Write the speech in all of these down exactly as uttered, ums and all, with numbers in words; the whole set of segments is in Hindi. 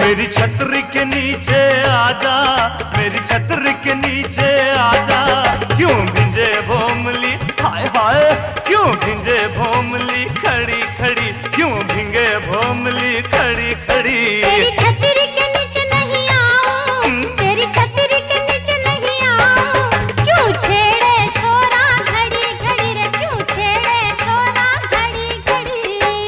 मेरी छतरी के नीचे आजा, मेरी छतरी के नीचे आजा। क्यों भिंजे भोमली हाय हाय, क्यों भिंजे भोमली खड़ी खड़ी, क्यों भिंगे भोमली खड़ी खड़ी। तेरी छतरी के नीचे नहीं आऊं, तेरी छतरी के नीचे नहीं आऊं। क्यों छेड़े छोरा घड़ी घड़ी रे, क्यों छेड़े छोरा घड़ी घड़ी।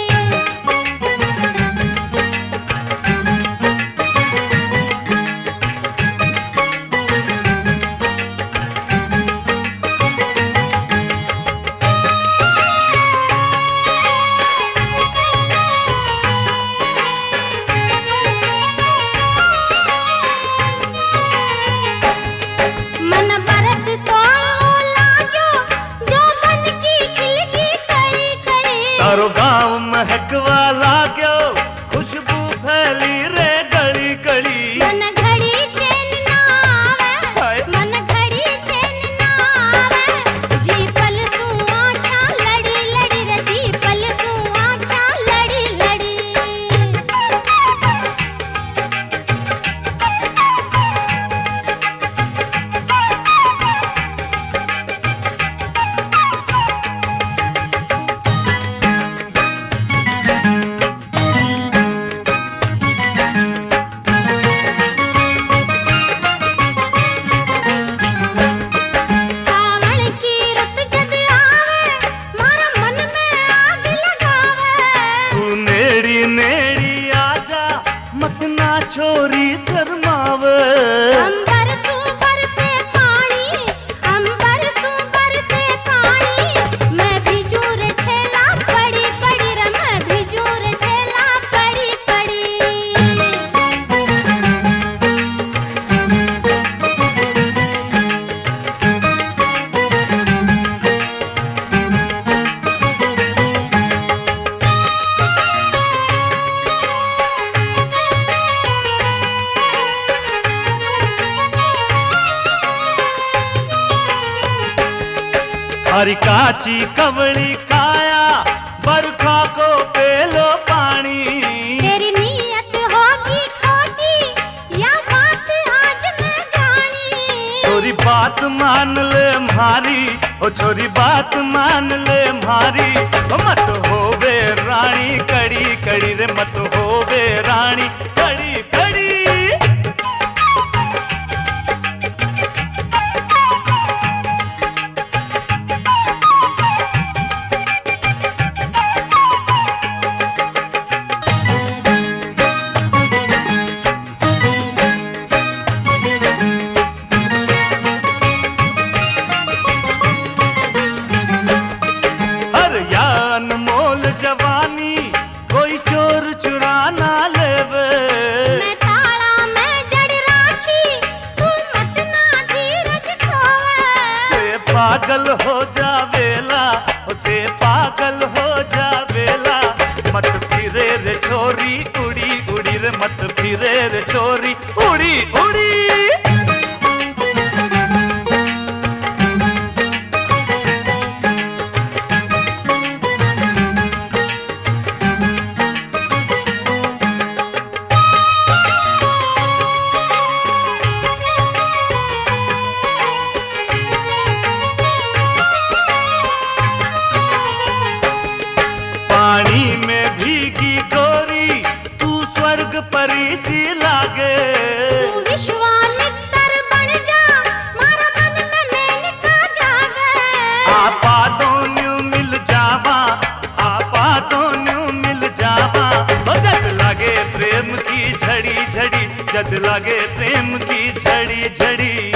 सारो गाँव महकवा लाग्यो, खुशबू फैली रे गली गली। मन घड़ी चैन ना आवे, मन घड़ी चैन ना आवे। जी पल सू आँखा लड़ी लड़ी रे, जी पल सू आँखा लड़ी लड़ी। मत ना छोरी शर्मावे। अंबर सू बरसे पानी, अंबर सू बरसे पानी। मैं भिजू रे छेला पड़ी पड़ी रे, मैं भिजू रे छेला पड़ी पड़ी। हरी काची कवड़ी काया, बरखा को पेलो पानी। तेरी नीयत होगी खोटी, या बात आज मैं जानी। छोरी बात मान ले मारी, ओ छोरी बात मान ले मारी। ओ मत होवे रानी कड़ी कड़ी रे, मत होवे रानी कड़ी कड़ी। अनमोल जवानी कोई चोर चुरा ना लेवे। मैं ताला में जड़ राखी, तू मत ना धीरज खोवे। से पागल हो जावेला, से पागल हो जावेला। मत फिरे रे छोरी उड़ी उड़ी रे, मत फिरे रे छोरी उड़ी उड़ी। पानी में भीगी गोरी, तू स्वर्ग परी सी लागे। तू विश्वामित्र बन जा, मारा मन में मेनका जागे। आपा दोन्यू मिल जावा, आपा दोन्यू मिल जावा। जद लागे प्रेम की झड़ी झड़ी, जद लागे प्रेम की झड़ी झड़ी।